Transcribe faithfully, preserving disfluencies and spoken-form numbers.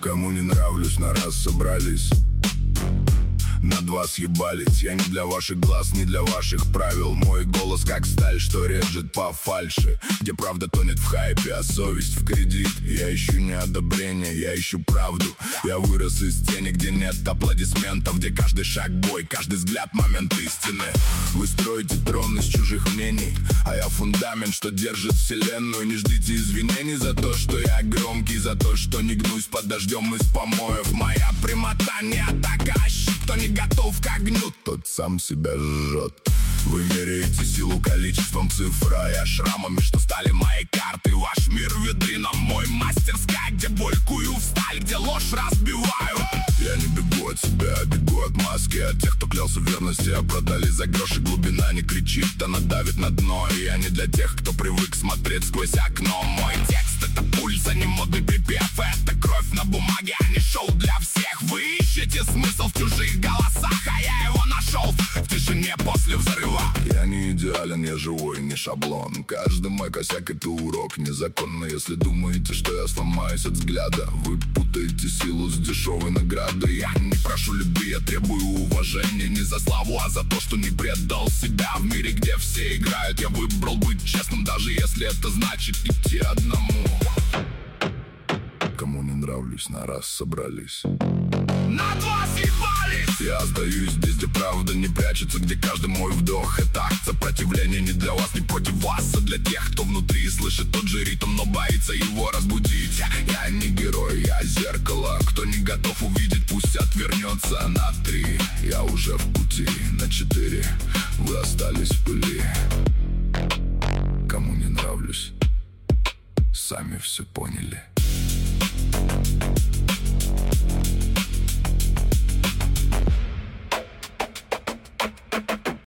Кому не нравлюсь, на раз собрались, на два съебались. Я не для ваших глаз, не для ваших правил. Мой голос как сталь, что режет по фальши, где правда тонет в хайпе, а совесть в кредит. Я ищу не одобрение, я ищу правду. Я вырос из тени, где нет аплодисментов, где каждый шаг бой, каждый взгляд момент истины. Вы строите трон из чужих мнений, а я фундамент, что держит вселенную. Не ждите извинений за то, что я громкий, за то, что не гнусь под дождем из помоев. Моя прямота не атака, а щит. Кто не готов к огню, тот сам себя жжет. Вы меряете силу количеством цифр, а я шрамами, что стали моей карты. Ваш мир витрина, мой мастерская, где боль кую в сталь, где ложь разбиваю. Я не бегу от себя, а бегу от маски, от тех, кто клялся в верности, а продали за гроши. Глубина не кричит, она давит на дно. И я не для тех, кто привык смотреть сквозь окно. Мой текст — это пульс, а не модный припев. Это кровь на бумаге, а не шоу для всех. Вы ищете смысл в чужих голосах, а я его нашел в тишине после взрыва. Я не идеален, я живой, не шаблон. Каждый мой косяк — это урок. Незаконно, если думаете, что я сломаюсь от взгляда. Вы путаете силу с дешевой наградой. Я не прошу любви, я требую уважения. Не за славу, а за то, что не предал себя. В мире, где все играют, я выбрал быть честным, даже если это значит идти одному. Кому не нравлюсь, на раз собрались, на два съебались. Я остаюсь здесь, где правда не прячется, где каждый мой вдох — это акт сопротивления. Не для вас, не против вас, а для тех, кто внутри слышит тот же ритм, но боится его разбудить. Я не герой, я зеркало. Кто не готов увидеть, пусть отвернется. На три я уже в пути, на четыре вы остались в пыли. Кому не нравлюсь, сами все поняли.